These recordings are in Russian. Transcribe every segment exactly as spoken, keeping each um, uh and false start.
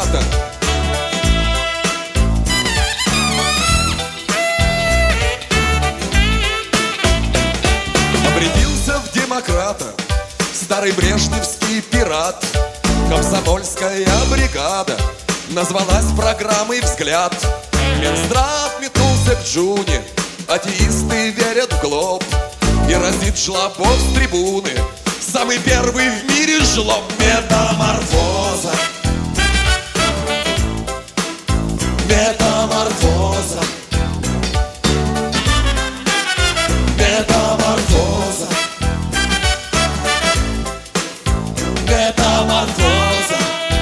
демократа. Обрядился в демократа старый брежневский пират. Комсомольская бригада назвалась программой «Взгляд». Минздрав метнулся к Джуне, атеисты верят в глоб, и разит Жлобов с трибуны самый первый в мире жлоб. Метаморфоза, метаморфоза, метаморфоза, метаморфоза.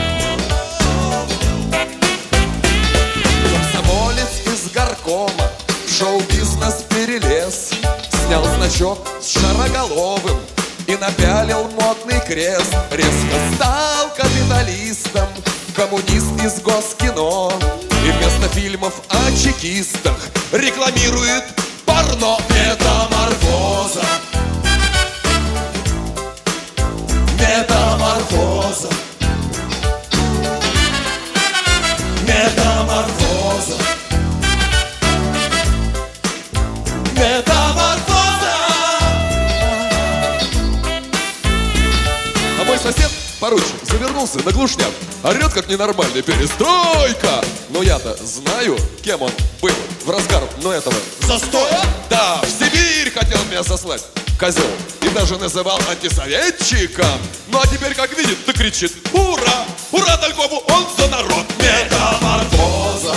Комсомолец из горкома в шоу-бизнес перелез, снял значок с шароголовым и напялил модный крест. Резко стал капиталистом, коммунист из Госкино, и вместо фильмов о чекистах рекламирует порно. Метаморфоза, метаморфоза, метаморфоза, метаморфоза. А мой сосед, поручик, завернулся на глушняк, орет как ненормальный: перестройка! Но я-то знаю, кем он был в разгар, но этого застоя. Да, в Сибирь хотел меня сослать, козел, и даже называл антисоветчиком. Ну а теперь, как видит, то кричит: ура! Ура такому, он за народ! Метаморфоза,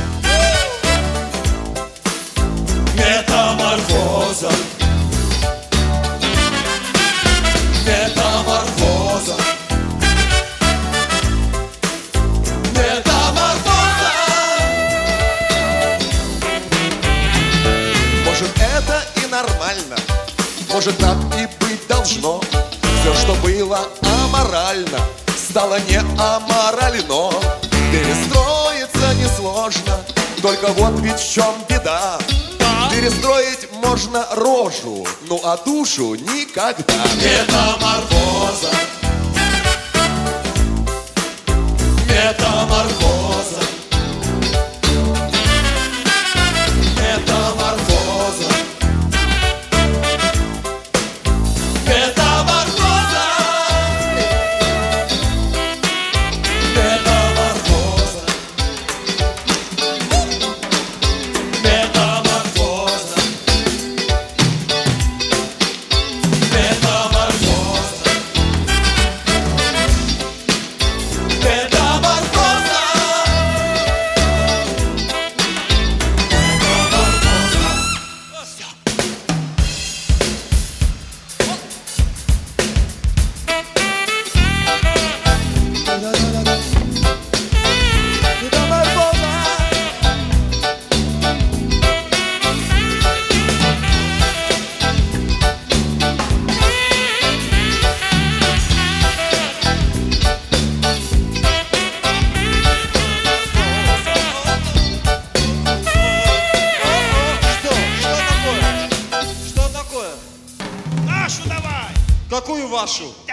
метаморфоза, метаморфоза, метаморфоза. Может, это и нормально, может, так и быть должно. Все, что было аморально, стало не аморально. Перестроиться несложно, только вот ведь в чем беда. Перестроить можно рожу, ну а душу никогда. Метаморфоза, метаморфоза, метаморфоза, метаморфоза, метаморфоза, метаморфоза, Какую вашу?